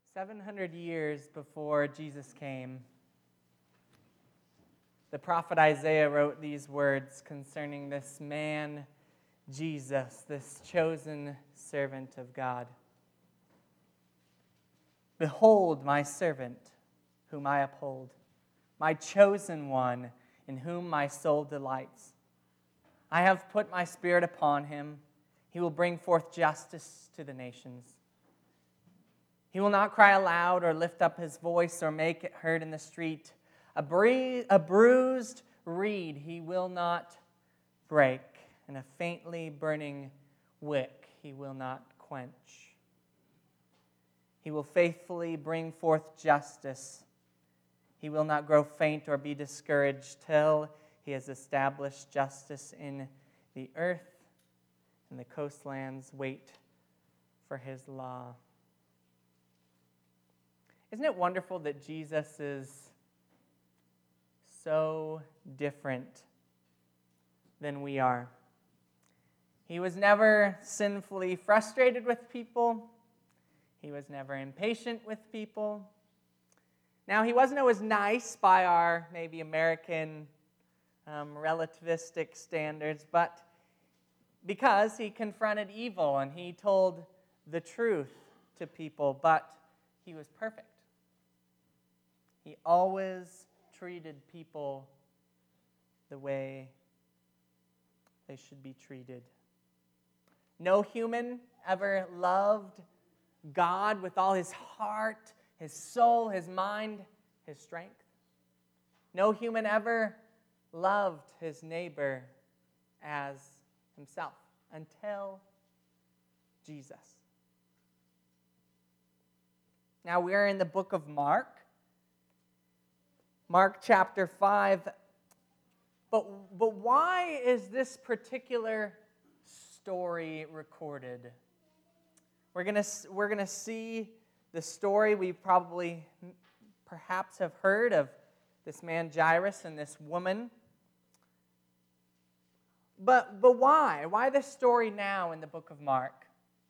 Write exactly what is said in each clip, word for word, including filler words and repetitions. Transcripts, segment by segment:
seven hundred years before Jesus came, the prophet Isaiah wrote these words concerning this man, Jesus, this chosen servant of God. Behold my servant, whom I uphold, my chosen one, in whom my soul delights. I have put my spirit upon him. He will bring forth justice to the nations. He will not cry aloud or lift up his voice or make it heard in the street. A, bree- a bruised reed he will not break, and a faintly burning wick he will not quench. He will faithfully bring forth justice. He will not grow faint or be discouraged till he has established justice in the earth, and the coastlands wait for his law. Isn't it wonderful that Jesus is so different than we are? He was never sinfully frustrated with people. He was never impatient with people. Now, he wasn't always nice by our maybe American um, relativistic standards, but because he confronted evil and he told the truth to people, but he was perfect. He always treated people the way they should be treated. No human ever loved God with all his heart, his soul, his mind, his strength. No human ever loved his neighbor as himself until Jesus. Now we're in the book of Mark. Mark chapter five. But, but why is this particular story recorded? We're going to we're going to see the story we probably perhaps have heard of this man Jairus and this woman. But, but why? Why this story now in the book of Mark?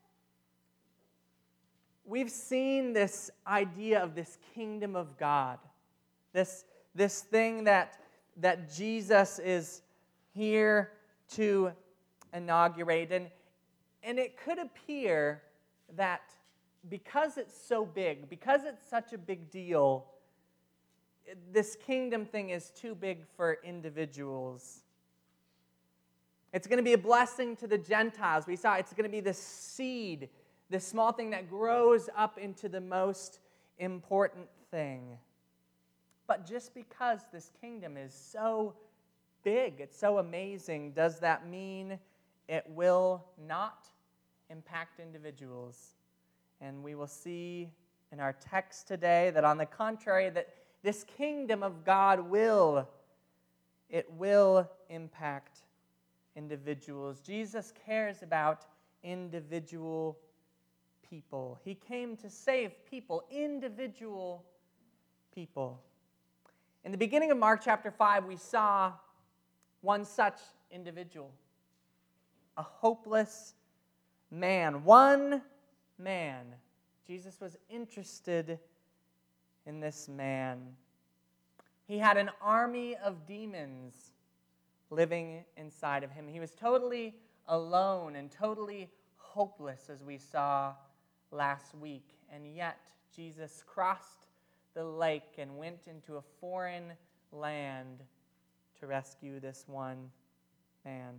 We've seen this idea of this kingdom of God. This, this thing that, that Jesus is here to inaugurate. And, and it could appear that because it's so big, because it's such a big deal, this kingdom thing is too big for individuals. It's going to be a blessing to the Gentiles. We saw it's going to be this seed, this small thing that grows up into the most important thing. But just because this kingdom is so big, it's so amazing, does that mean it will not impact individuals? And we will see in our text today that on the contrary, that this kingdom of God will, it will impact individuals. Jesus cares about individual people. He came to save people, individual people. In the beginning of Mark chapter five, we saw one such individual, a hopeless man, one man. Jesus was interested in this man. He had an army of demons living inside of him. He was totally alone and totally hopeless, as we saw last week. And yet, Jesus crossed the lake and went into a foreign land to rescue this one man.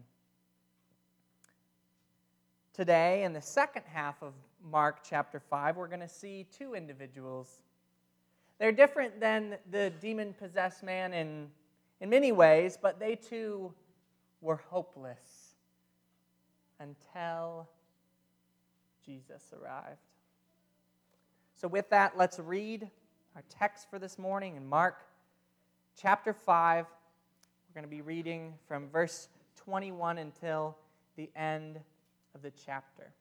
Today, in the second half of Mark chapter five, we're going to see two individuals. They're different than the demon-possessed man in, in many ways, but they too were hopeless until Jesus arrived. So with that, let's read our text for this morning in Mark chapter five. We're going to be reading from verse twenty-one until the end of the chapter.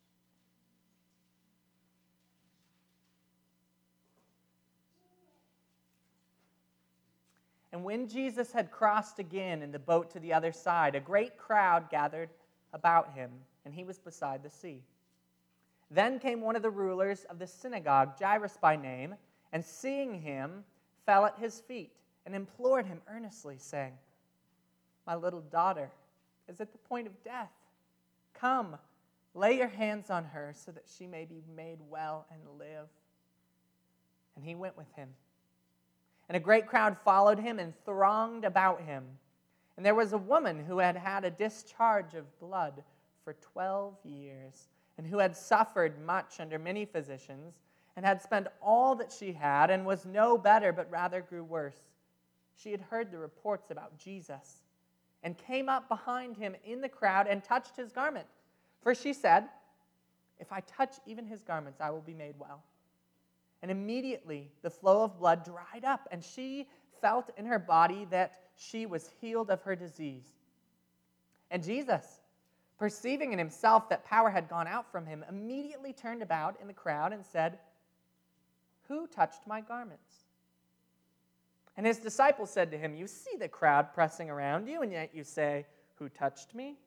And when Jesus had crossed again in the boat to the other side, a great crowd gathered about him, and he was beside the sea. Then came one of the rulers of the synagogue, Jairus by name, and seeing him, fell at his feet and implored him earnestly, saying, "My little daughter is at the point of death. Come, lay your hands on her so that she may be made well and live." And he went with him. And a great crowd followed him and thronged about him. And there was a woman who had had a discharge of blood for twelve years, and who had suffered much under many physicians, and had spent all that she had, and was no better, but rather grew worse. She had heard the reports about Jesus, and came up behind him in the crowd and touched his garment. For she said, "If I touch even his garments, I will be made well." And immediately the flow of blood dried up, and she felt in her body that she was healed of her disease. And Jesus, perceiving in himself that power had gone out from him, immediately turned about in the crowd and said, "Who touched my garments?" And his disciples said to him, "You see the crowd pressing around you, and yet you say, 'Who touched me?'"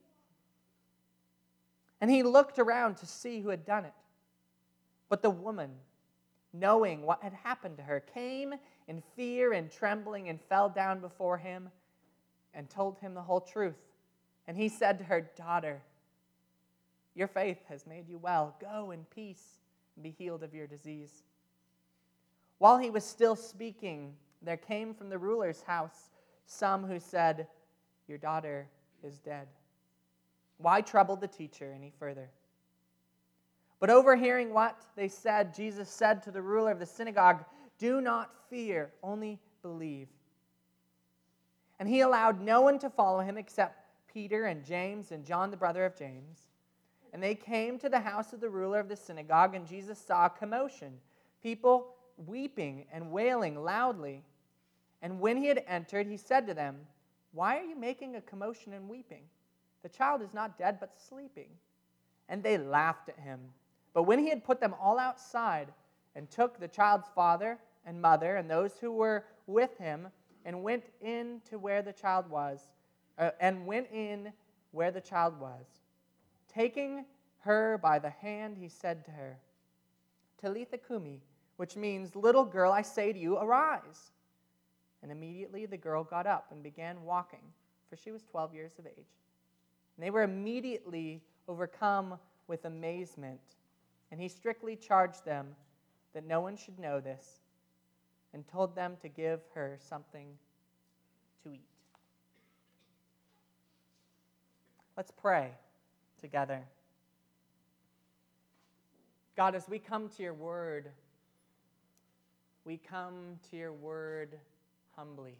And he looked around to see who had done it. But the woman, knowing what had happened to her, came in fear and trembling and fell down before him and told him the whole truth. And he said to her, "Daughter, your faith has made you well. Go in peace and be healed of your disease." While he was still speaking, there came from the ruler's house some who said, "Your daughter is dead. Why trouble the teacher any further?" But overhearing what they said, Jesus said to the ruler of the synagogue, "Do not fear, only believe." And he allowed no one to follow him except Peter and James and John, the brother of James. And they came to the house of the ruler of the synagogue, and Jesus saw a commotion, people weeping and wailing loudly. And when he had entered, he said to them, "Why are you making a commotion and weeping? The child is not dead, but sleeping." And they laughed at him. But when he had put them all outside, and took the child's father and mother and those who were with him, and went in to where the child was, uh, and went in where the child was, taking her by the hand, he said to her, "Talitha cumi," which means, "Little girl, I say to you, arise." And immediately the girl got up and began walking, for she was twelve years of age. And they were immediately overcome with amazement. And he strictly charged them that no one should know this, and told them to give her something to eat. Let's pray together. God, as we come to your word, we come to your word humbly.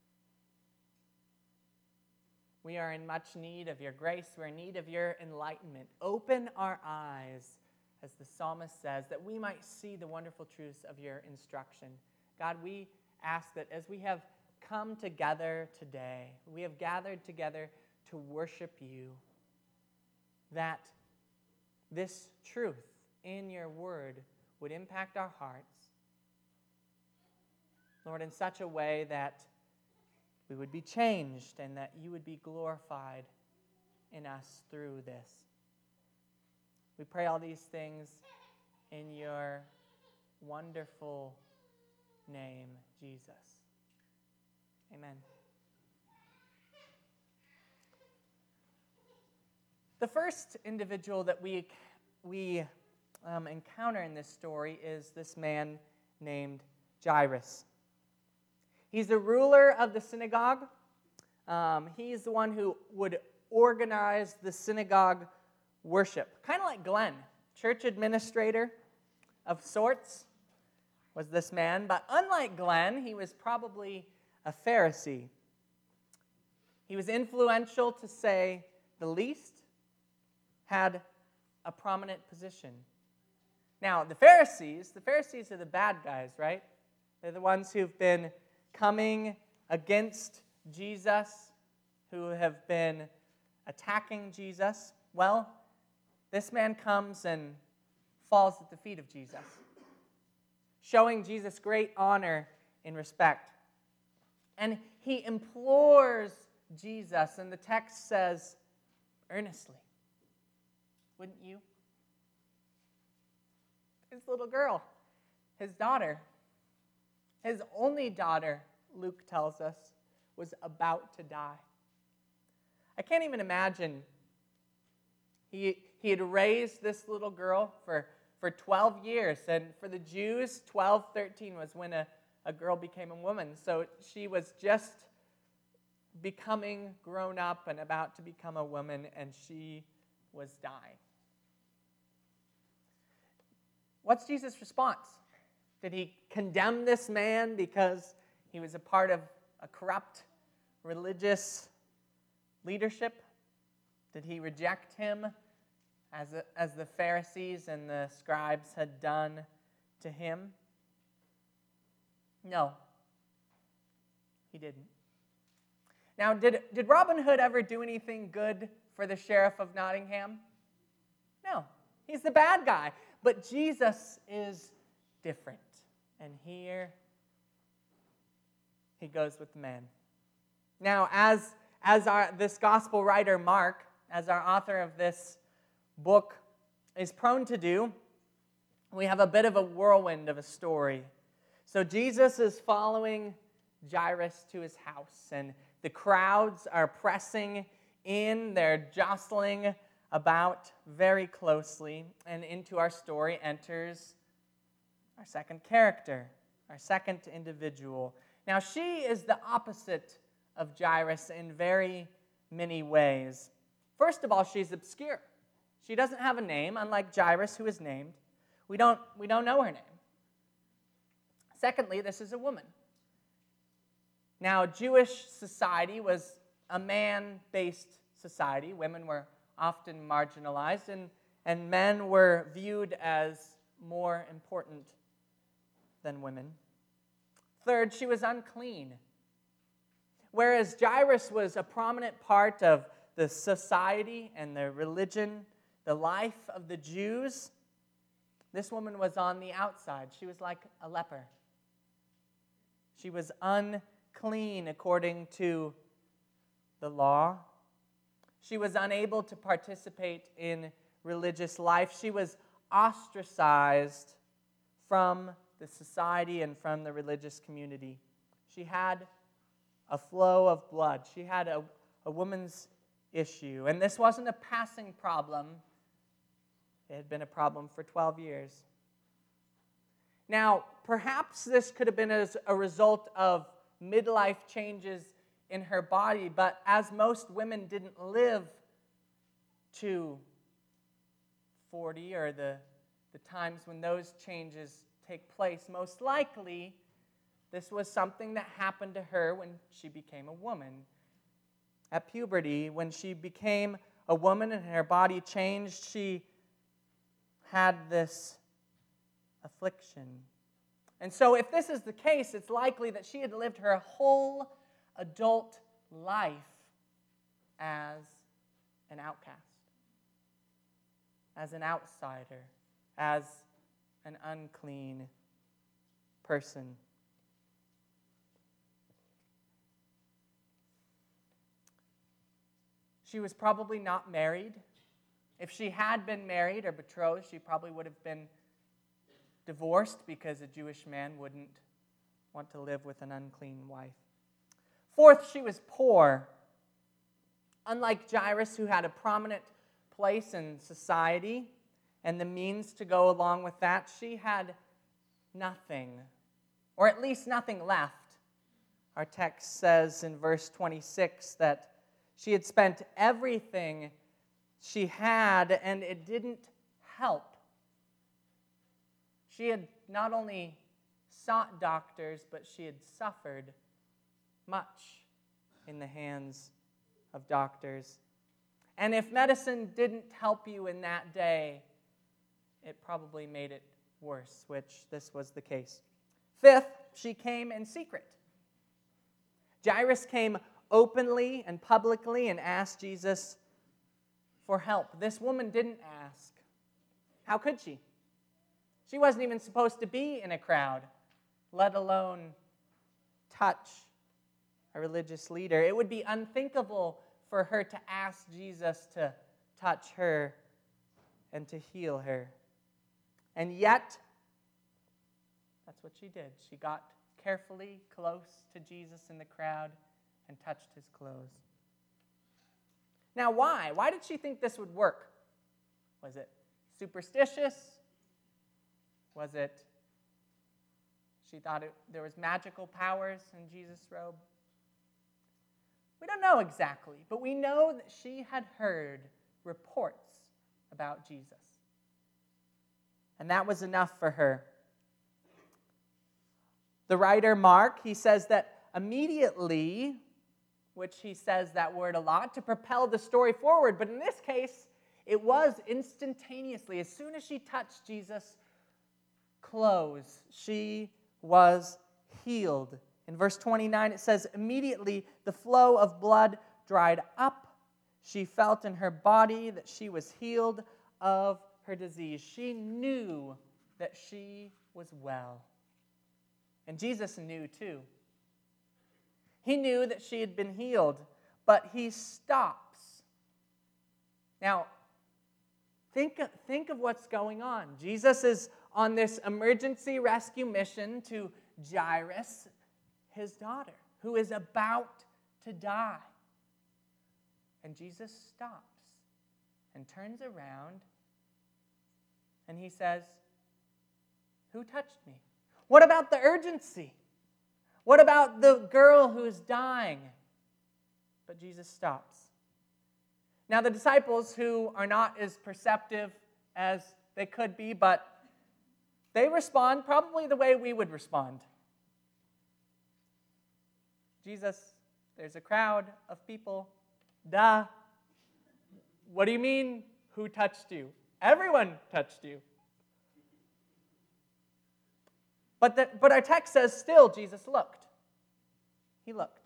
We are in much need of your grace. We're in need of your enlightenment. Open our eyes, as the psalmist says, that we might see the wonderful truths of your instruction. God, we ask that as we have come together today, we have gathered together to worship you, that this truth in your word would impact our hearts, Lord, in such a way that we would be changed and that you would be glorified in us through this. We pray all these things in your wonderful name, Jesus. Amen. The first individual that we, we um, encounter in this story is this man named Jairus. He's the ruler of the synagogue. Um, he's the one who would organize the synagogue worship. Kind of like Glenn, church administrator of sorts was this man. But unlike Glenn, he was probably a Pharisee. He was influential, to say the least, had a prominent position. Now, the Pharisees, the Pharisees are the bad guys, right? They're the ones who've been coming against Jesus, who have been attacking Jesus. Well, this man comes and falls at the feet of Jesus, showing Jesus great honor and respect. And he implores Jesus, and the text says, earnestly. Wouldn't you? his little girl, his daughter. His only daughter, Luke tells us, was about to die. I can't even imagine. He, he had raised this little girl for, for twelve years, and for the Jews, twelve, thirteen was when a, a girl became a woman. So she was just becoming grown up and about to become a woman, and she was dying. What's Jesus' response? Did he condemn this man because he was a part of a corrupt religious leadership? Did he reject him as, a, as the Pharisees and the scribes had done to him? No, he didn't. Now, did, did Robin Hood ever do anything good for the sheriff of Nottingham? No, he's the bad guy. But Jesus is different. And here he goes with the man. Now, as, as our, this gospel writer, Mark, as our author of this book is prone to do, we have a bit of a whirlwind of a story. So Jesus is following Jairus to his house, and the crowds are pressing in. They're jostling about very closely, and into our story enters our second character, our second individual. Now, she is the opposite of Jairus in very many ways. First of all, she's obscure. She doesn't have a name, unlike Jairus, who is named. We don't, we don't know her name. Secondly, this is a woman. Now, Jewish society was a man-based society. Women were often marginalized, and, and men were viewed as more important than women. Third, she was unclean. Whereas Jairus was a prominent part of the society and the religion, the life of the Jews, this woman was on the outside. She was like a leper. She was unclean according to the law. She was unable to participate in religious life. She was ostracized from the society and from the religious community. She had a flow of blood. She had a, a woman's issue. And this wasn't a passing problem. It had been a problem for twelve years. Now, perhaps this could have been as a result of midlife changes in her body, but as most women didn't live to forty or the, the times when those changes take place, most likely this was something that happened to her when she became a woman. At puberty, when she became a woman and her body changed, she had this affliction. And so if this is the case, it's likely that she had lived her whole adult life as an outcast, as an outsider, as an unclean person. She was probably not married. If she had been married or betrothed, she probably would have been divorced because a Jewish man wouldn't want to live with an unclean wife. Fourth, she was poor. Unlike Jairus, who had a prominent place in society and the means to go along with that, she had nothing, or at least nothing left. Our text says in verse twenty-six that she had spent everything she had, and it didn't help. She had not only sought doctors, but she had suffered much in the hands of doctors. And if medicine didn't help you in that day, it probably made it worse, which this was the case. Fifth, she came in secret. Jairus came openly and publicly and asked Jesus for help. This woman didn't ask. How could she? She wasn't even supposed to be in a crowd, let alone touch a religious leader. It would be unthinkable for her to ask Jesus to touch her and to heal her. And yet, that's what she did. She got carefully close to Jesus in the crowd and touched his clothes. Now, why? Why did she think this would work? Was it superstitious? Was it she thought it, there was magical powers in Jesus' robe? We don't know exactly, but we know that she had heard reports about Jesus. And that was enough for her. The writer Mark, he says that immediately, which he says that word a lot, to propel the story forward. But in this case, it was instantaneously. As soon as she touched Jesus' clothes, she was healed. In verse twenty-nine, it says, immediately the flow of blood dried up. She felt in her body that she was healed of her disease. She knew that she was well. And Jesus knew too. He knew that she had been healed, but he stops. Now, think, think of what's going on. Jesus is on this emergency rescue mission to Jairus, his daughter, who is about to die. And Jesus stops and turns around and he says, "Who touched me?" What about the urgency? What about the girl who is dying? But Jesus stops. Now, the disciples, who are not as perceptive as they could be, but they respond probably the way we would respond. Jesus, there's a crowd of people. Duh. What do you mean, who touched you? Everyone touched you. But, the, but our text says still Jesus looked. He looked.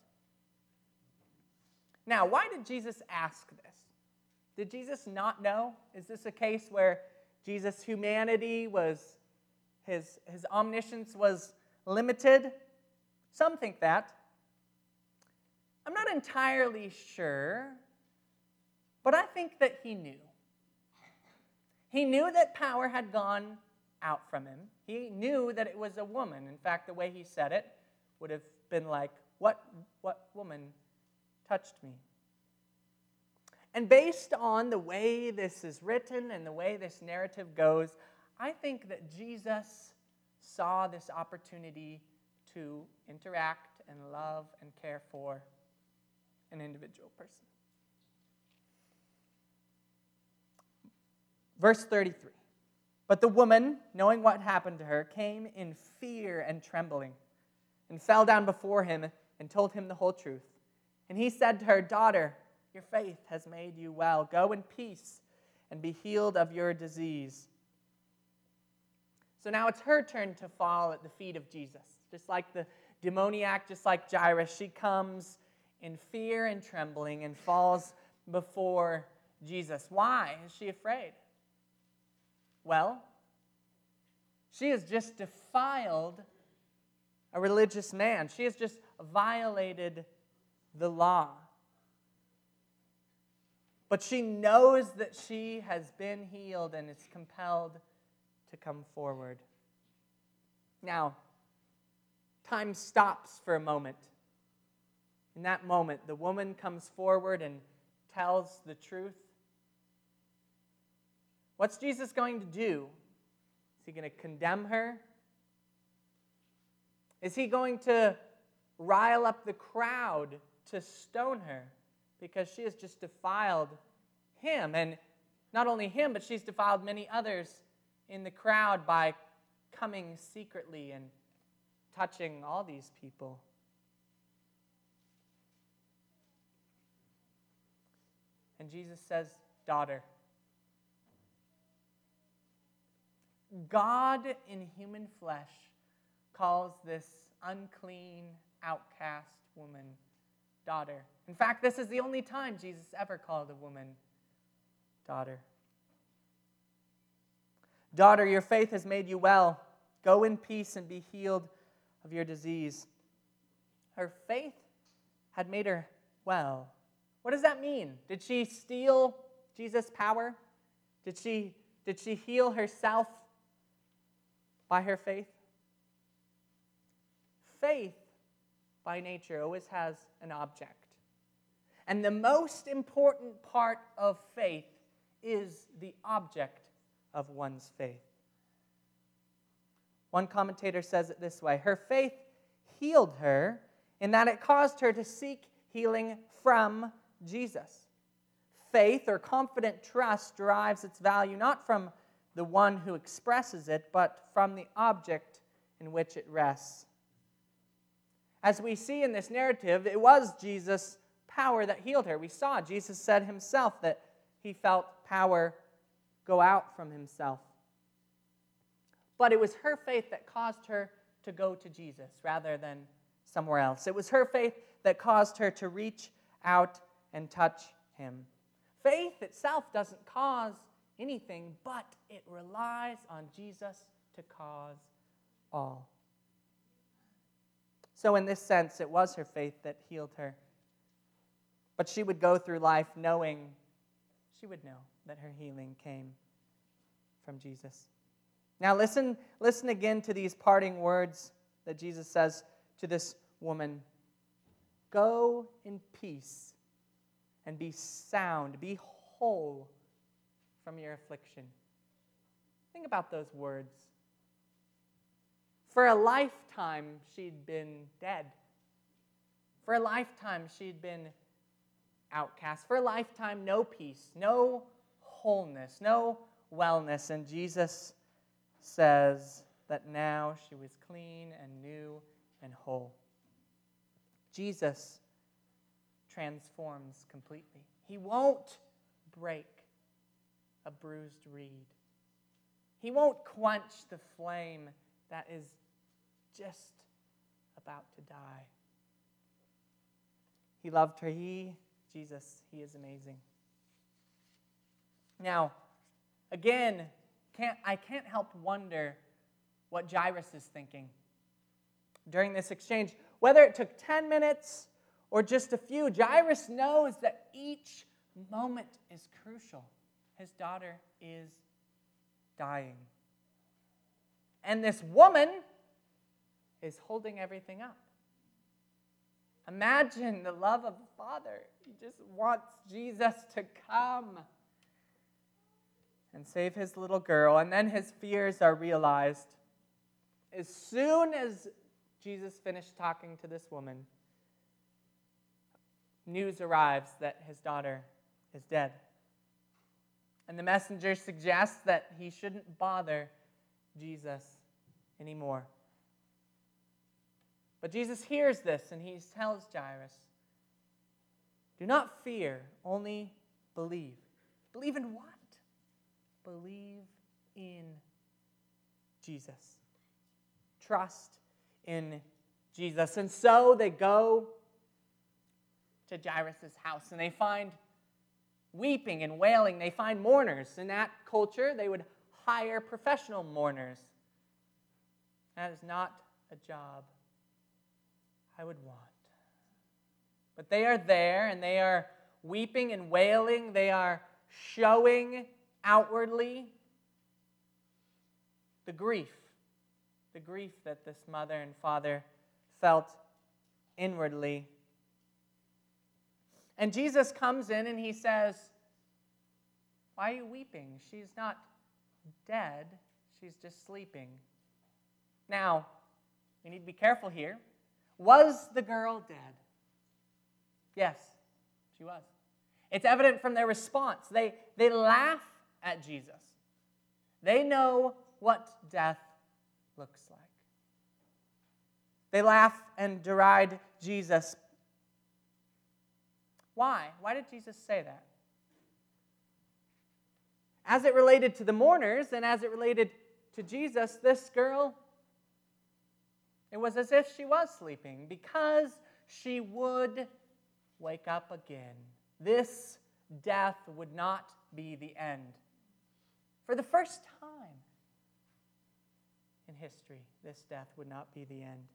Now, why did Jesus ask this? Did Jesus not know? Is this a case where Jesus' humanity was, his, his omniscience was limited? Some think that. I'm not entirely sure, but I think that he knew. He knew that power had gone out from him. He knew that it was a woman. In fact, the way he said it would have been like, what, what woman touched me? And based on the way this is written and the way this narrative goes, I think that Jesus saw this opportunity to interact and love and care for an individual person. Verse thirty-three. But the woman, knowing what happened to her, came in fear and trembling, and fell down before him and told him the whole truth. And he said to her, "Daughter, your faith has made you well. Go in peace and be healed of your disease." So now it's her turn to fall at the feet of Jesus. Just like the demoniac, just like Jairus, she comes in fear and trembling and falls before Jesus. Why is she afraid? Well, she has just defiled a religious man. She has just violated the law. But she knows that she has been healed and is compelled to come forward. Now, time stops for a moment. In that moment, the woman comes forward and tells the truth. What's Jesus going to do? Is he going to condemn her? Is he going to rile up the crowd to stone her because she has just defiled him? And not only him, but she's defiled many others in the crowd by coming secretly and touching all these people. And Jesus says, "Daughter." God in human flesh calls this unclean, outcast woman daughter. In fact, this is the only time Jesus ever called a woman daughter. "Daughter, your faith has made you well. Go in peace and be healed of your disease." Her faith had made her well. What does that mean? Did she steal Jesus' power? Did she, did she heal herself? Why her faith? Faith, by nature, always has an object. And the most important part of faith is the object of one's faith. One commentator says it this way: her faith healed her in that it caused her to seek healing from Jesus. Faith, or confident trust, derives its value not from the one who expresses it, but from the object in which it rests. As we see in this narrative, it was Jesus' power that healed her. We saw Jesus said himself that he felt power go out from himself. But it was her faith that caused her to go to Jesus rather than somewhere else. It was her faith that caused her to reach out and touch him. Faith itself doesn't cause anything, but it relies on Jesus to cause all. So in this sense, it was her faith that healed her. But she would go through life knowing, she would know that her healing came from Jesus. Now listen, listen again to these parting words that Jesus says to this woman. Go in peace and be sound, be whole from your affliction. Think about those words. For a lifetime, she'd been dead. For a lifetime, she'd been outcast. For a lifetime, no peace, no wholeness, no wellness. And Jesus says that now she was clean and new and whole. Jesus transforms completely. He won't break a bruised reed. He won't quench the flame that is just about to die. He loved her. He, Jesus, he is amazing. Now, again, can't, I can't help wonder what Jairus is thinking during this exchange. Whether it took ten minutes or just a few, Jairus knows that each moment is crucial. His daughter is dying. And this woman is holding everything up. Imagine the love of a father. He just wants Jesus to come and save his little girl. And then his fears are realized. As soon as Jesus finished talking to this woman, news arrives that his daughter is dead. And the messenger suggests that he shouldn't bother Jesus anymore. But Jesus hears this and he tells Jairus, do not fear, only believe. Believe in what? Believe in Jesus. Trust in Jesus. And so they go to Jairus' house and they find weeping and wailing. They find mourners. In that culture, they would hire professional mourners. That is not a job I would want. But they are there and they are weeping and wailing. They are showing outwardly the grief, the grief that this mother and father felt inwardly. And Jesus comes in and he says, why are you weeping? She's not dead. She's just sleeping. Now, we need to be careful here. Was the girl dead? Yes, she was. It's evident from their response. They, they laugh at Jesus. They know what death looks like. They laugh and deride Jesus. Why? Why did Jesus say that? As it related to the mourners and as it related to Jesus, this girl, it was as if she was sleeping because she would wake up again. This death would not be the end. For the first time in history, this death would not be the end.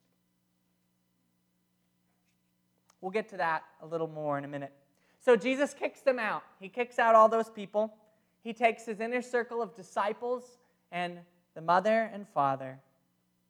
We'll get to that a little more in a minute. So Jesus kicks them out. He kicks out all those people. He takes his inner circle of disciples and the mother and father,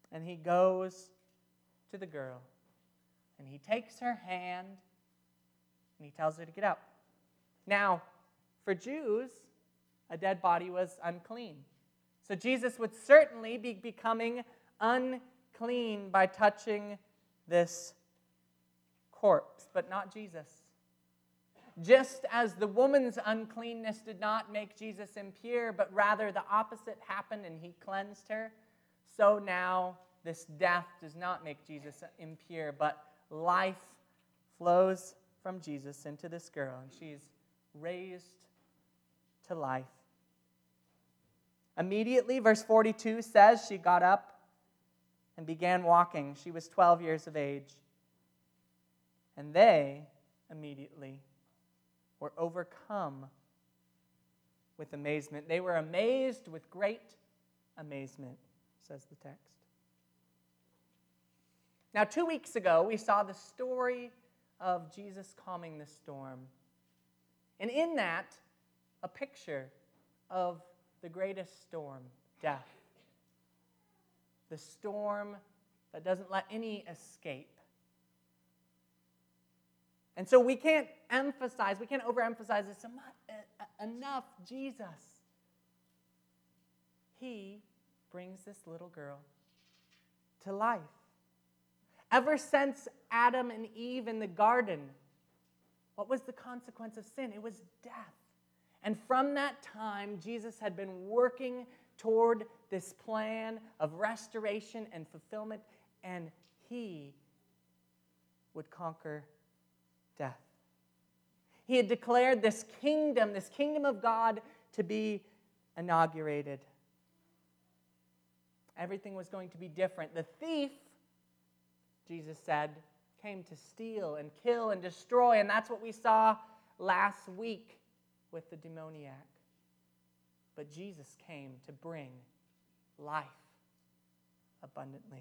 And he goes to the girl, and he takes her hand, and he tells her to get up. Now, for Jews, a dead body was unclean. So Jesus would certainly be becoming unclean by touching this corpse, but not Jesus. Just as the woman's uncleanness did not make Jesus impure, but rather the opposite happened and he cleansed her, so now this death does not make Jesus impure, but life flows from Jesus into this girl, and she's raised to life. Immediately, verse forty-two says, she got up and began walking. She was twelve years of age. And they immediately were overcome with amazement. They were amazed with great amazement, says the text. Now, two weeks ago, we saw the story of Jesus calming the storm. And in that, a picture of the greatest storm, death. The storm that doesn't let any escape. And so we can't emphasize, we can't overemphasize this enough. Jesus, he brings this little girl to life. Ever since Adam and Eve in the garden, what was the consequence of sin? It was death. And from that time, Jesus had been working toward this plan of restoration and fulfillment, and he would conquer death. He had declared this kingdom, this kingdom of God, to be inaugurated. Everything was going to be different. The thief, Jesus said, came to steal and kill and destroy, and that's what we saw last week with the demoniac. But Jesus came to bring life abundantly.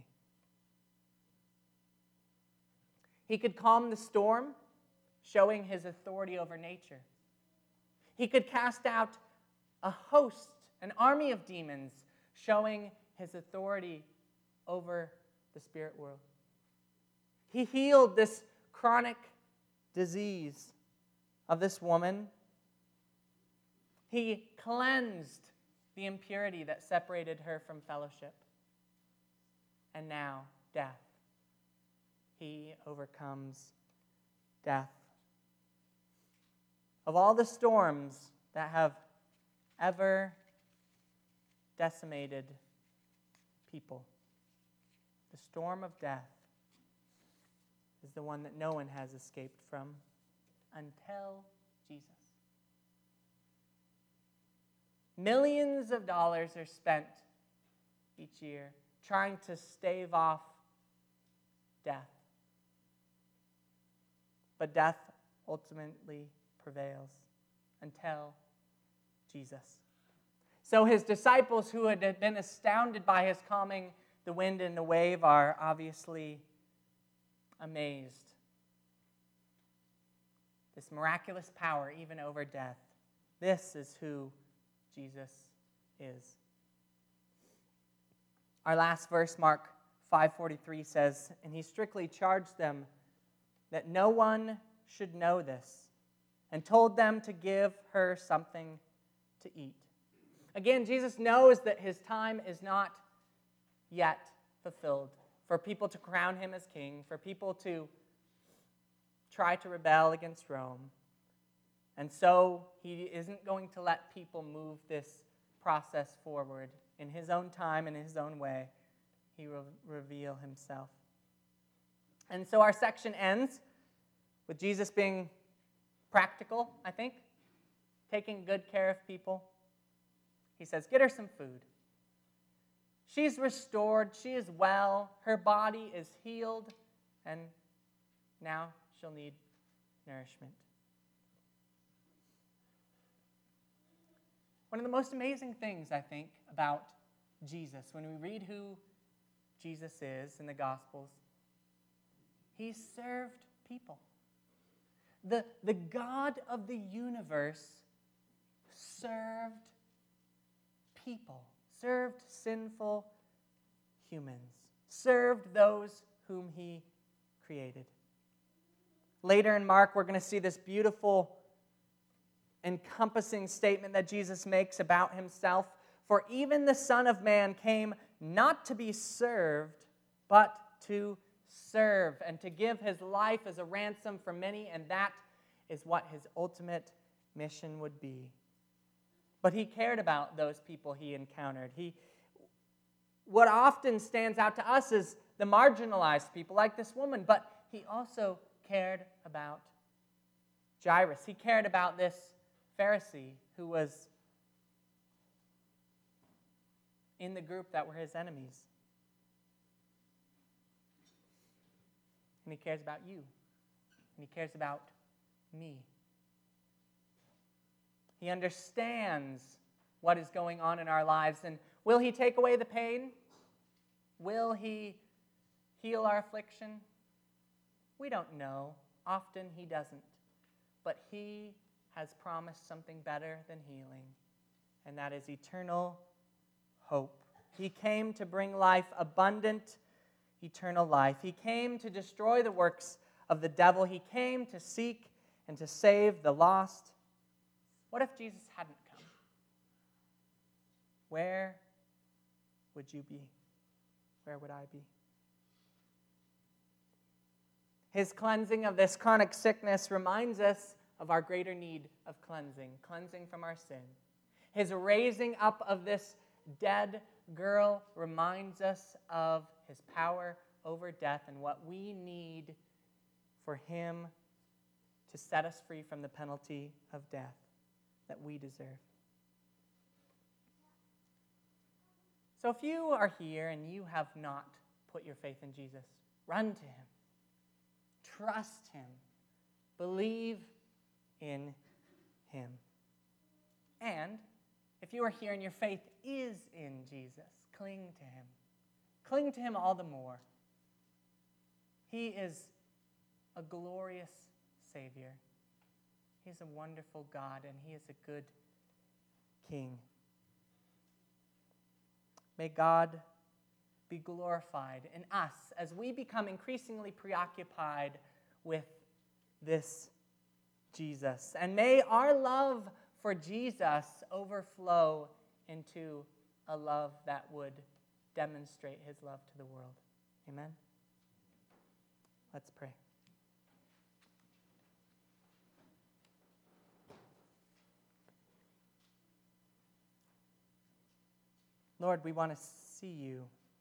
He could calm the storm, showing his authority over nature. He could cast out a host, an army of demons, showing his authority over the spirit world. He healed this chronic disease of this woman. He cleansed the impurity that separated her from fellowship. And now, death. He overcomes death. Of all the storms that have ever decimated people, the storm of death is the one that no one has escaped from until Jesus. Millions of dollars are spent each year trying to stave off death. But death ultimately prevails until Jesus. So his disciples, who had been astounded by his calming the wind and the wave, are obviously amazed. This miraculous power even over death. This is who Jesus is. Our last verse, Mark five forty-three, says, and he strictly charged them that no one should know this, and told them to give her something to eat. Again, Jesus knows that his time is not yet fulfilled for people to crown him as king, for people to try to rebel against Rome. And so he isn't going to let people move this process forward. In his own time, in his own way, he will reveal himself. And so our section ends with Jesus being practical, I think, taking good care of people. He says, get her some food. She's restored. She is well. Her body is healed. And now she'll need nourishment. One of the most amazing things, I think, about Jesus, when we read who Jesus is in the Gospels, he served people. The, the God of the universe served people, served sinful humans. served those whom he created. Later in Mark, we're going to see this beautiful, encompassing statement that Jesus makes about himself. For even the Son of Man came not to be served, but to serve and to give his life as a ransom for many, and that is what his ultimate mission would be. But he cared about those people he encountered. He, what often stands out to us is the marginalized people, like this woman, but he also cared about Jairus. He cared about this Pharisee who was in the group that were his enemies. And he cares about you. And he cares about me. He understands what is going on in our lives. And will he take away the pain? Will he heal our affliction? We don't know. Often he doesn't. But he has promised something better than healing, and that is eternal hope. He came to bring life, abundant, eternal life. He came to destroy the works of the devil. He came to seek and to save the lost. What if Jesus hadn't come? Where would you be? Where would I be? His cleansing of this chronic sickness reminds us of our greater need of cleansing, cleansing from our sin. His raising up of this dead girl reminds us of his power over death and what we need for him to set us free from the penalty of death that we deserve. So if you are here and you have not put your faith in Jesus, run to him. Trust him. Believe in him. And if you are here and your faith is in Jesus, cling to him. Cling to him all the more. He is a glorious Savior. He's a wonderful God, and he is a good King. May God be glorified in us as we become increasingly preoccupied with this Jesus. And may our love for Jesus overflow into a love that would demonstrate his love to the world. Amen? Let's pray. Lord, we want to see you.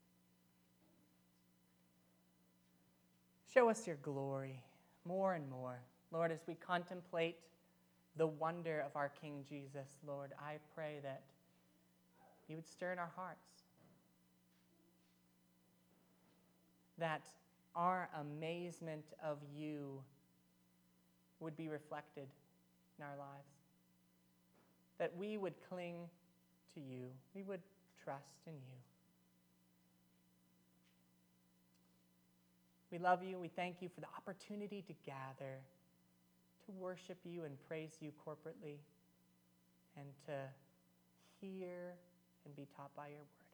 Show us your glory more and more. Lord, as we contemplate the wonder of our King Jesus, Lord, I pray that you would stir in our hearts, that our amazement of you would be reflected in our lives, that we would cling to you, we would trust in you. We love you. We thank you for the opportunity to gather, to worship you and praise you corporately, and to hear and be taught by your word.